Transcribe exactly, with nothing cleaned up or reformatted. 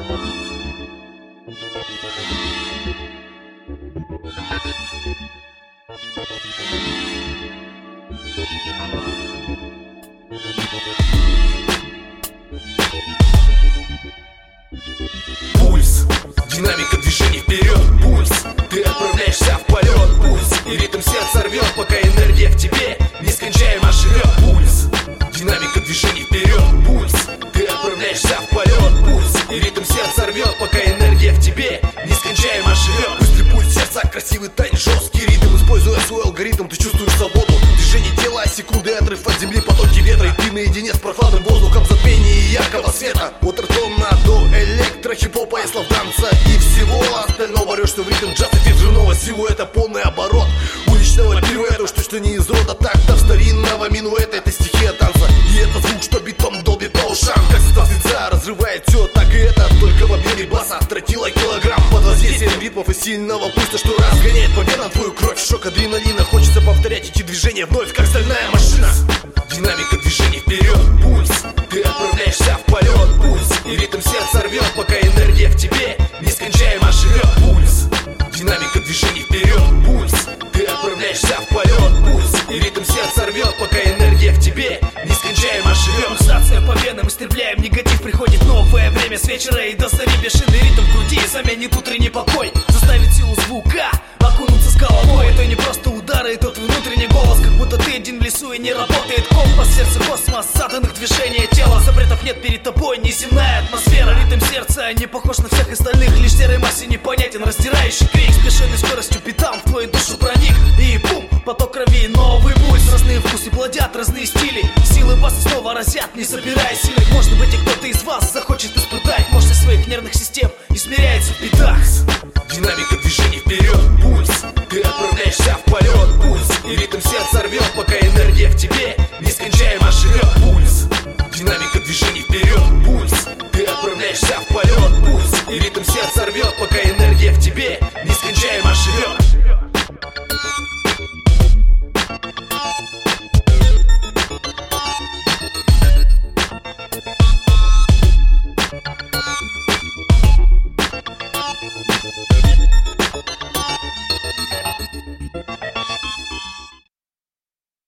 Пульс, динамика движений вперед. Пульс, ты отправляешься в полет. Пульс, и ритм сердца рвет, пока энергия в тебе нескончаемо живет. Пульс, динамика движений вперед. Пульс, ты отправляешься в полет. Пульс, и ритм сердца рвет, пока энергия в тебе нескончаемо живет. Быстрый пульс сердца, красивый танец, жесткий ритм. Используя свой алгоритм, ты чувствуешь свободу. Движение тела, секунды, отрыв от земли, потоки ветра. И ты наедине с прохладным воздухом, затмение яркого света. От артона до электро, хип-хопа и слов танца и всего остального. Рёшься в ритм джаза, эффект живного силуэта, полный оборот уличного пируэта. Что что не из рода тактов старинного минуэта. Это стихия танца, и это звук, что битом долбит по ушам. Как состав свеца разрывает все, так и это. Только в объеме баса тротила килограмм. Под воздействием ритмов и сильного пульса, что разгоняет по венам твою кровь. Шок адреналина, хочется повторять эти движения вновь, как стальная машина. Динамика движений вперед. Пульс, ты отправляешься в полет. Пульс, и ритм сердца рвет, пока энергия в тебе нескончаемо живет. Пульс, динамика движений вперед. Пульс, ты отправляешься в полет. Пульс, и ритм сердца рвет, пока энергия в тебе нескончаемо живет. Пульсация по венам, истребляем негатив. Приходит новое время с вечера и до зари. Бешеный ритм в груди заменит утренний покой. Заставит силу звука окунуться с головой. Это не просто удары, это твой внутренний голос. Как будто ты один в лесу и не работает компас. Сердце космос, заданных движения тела. Запретов нет перед тобой, неземная атмосфера. Ритм сердца не похож на всех остальных. Лишь серой массе непонятен раздирающий крик. С бешеной скоростью битам в твою душу проник. И бум, поток крови, новый пульс. Разные вкусы плодят, разные стили. Силы баса снова разят, не собирая силы. Может быть, и кто-то из вас захочет испытать мощность своих нервных систем. Измеряется в битах. Динамика движений вперед. Пульс, ты отправляешься в полет. Пульс, и ритм сердца рвет, пока